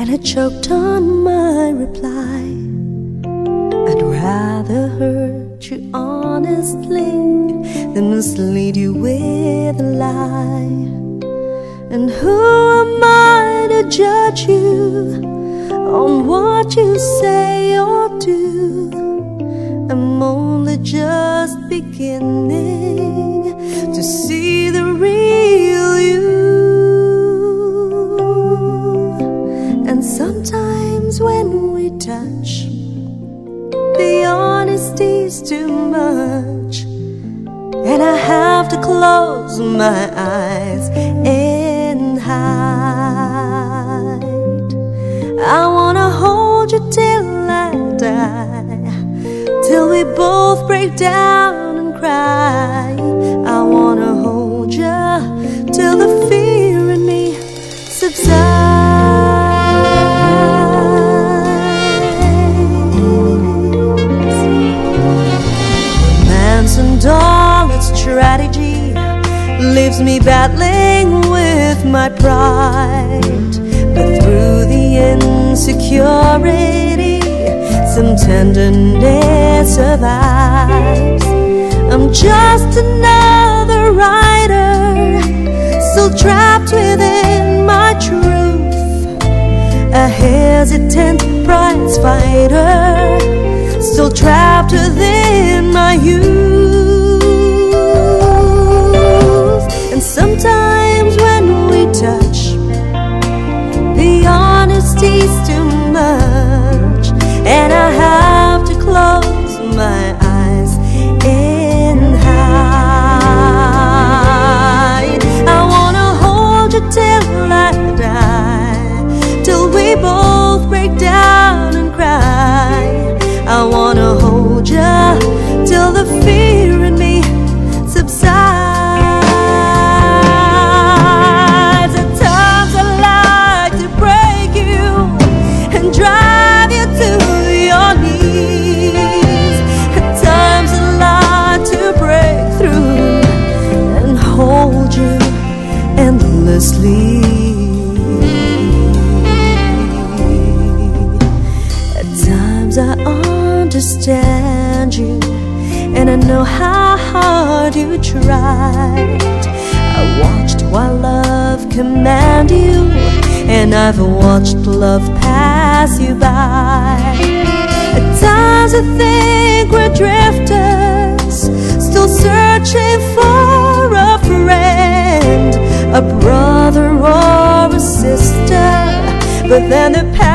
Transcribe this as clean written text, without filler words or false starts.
and I choked on my reply. I'd rather hurt you honestly than mislead you with a lie. And who am I to judge you on what you say or do? I'm only just beginning to see the real you. And sometimes when we touch, the honesty's too much, and I have to close my eyes and hide. I wanna hold you till I die, till we both break down and cry. I wanna hold you till the fear in me subsides. Romance and all its strategy leaves me battling with my pride. But through the insecurity, some tenderness survives. I'm just another writer, still trapped within my truth, a hesitant prize fighter, still trapped within my youth. And sometimes when we touch, the honesty's too much, and I have to close my eyes and hide. I wanna hold you till I die, till we both break down and cry. I wanna hold you till the fear in me subsides. At times I like to break you and drive you to your knees. At times I like to break through and hold you endlessly. At times I understand you, and I know how hard you tried. I watched while love command you, and I've watched love pass you by. At times I think we're drifters, still searching for a friend, a brother or a sister, but then the